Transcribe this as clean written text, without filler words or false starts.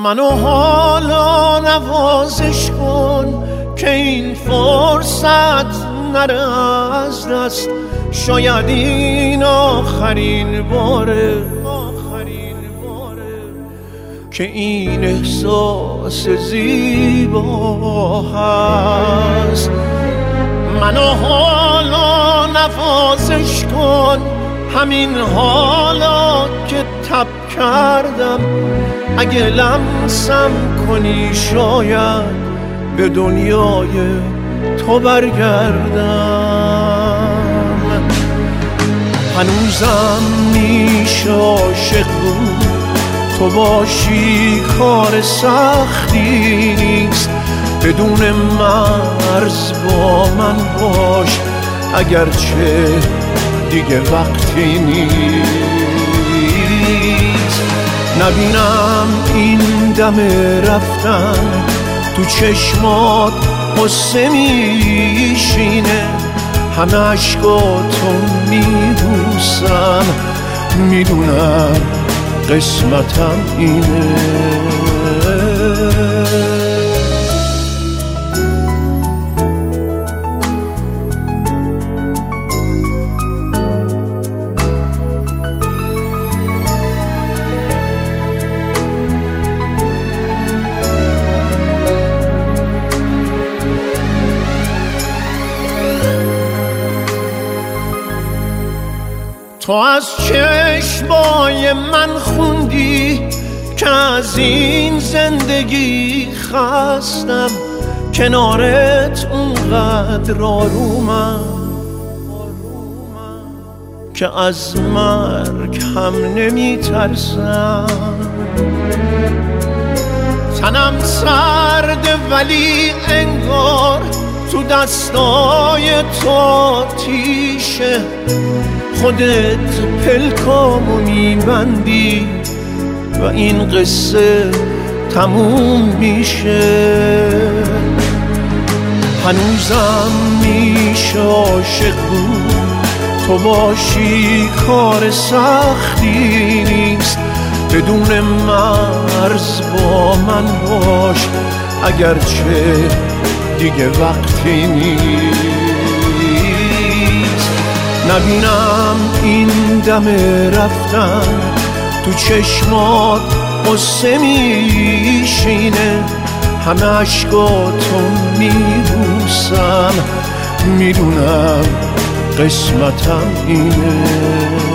منو حالا نوازش کن که این فرصت نره از دست. شاید این آخرین باره که این احساس زیبا هست. منو حالا نوازش کن، همین حالا که تب کردم. اگه لمسم کنی شاید به دنیای تو برگردم. هنوزم میشه عاشق بود، تو باشی کار سختی نیست. بدون مرز با من باش، اگرچه دیگه وقتی نیست. نبینم این دم رفتن تو چشمات قصه میشینه. همه عشقاتو میبوسم، میدونم قسمتم اینه. تو از چشمای من خوندی که از این زندگی خستم. کنارت اونقدر آرومم که از مرگ هم نمی ترسم. تنم سرده ولی انگار تو دستای تو آتیشه. خودت پلکامو میبندی و این قصه تموم میشه. هنوزم میشه عاشق بود، تو باشی کار سختی نیست. بدون مرز با من باش، اگرچه دیگه وقتی نیست. نبینم این دم رفتن تو چشمات قصه میشینه. همه عشقاتو میبوسم، میدونم قسمتم اینه.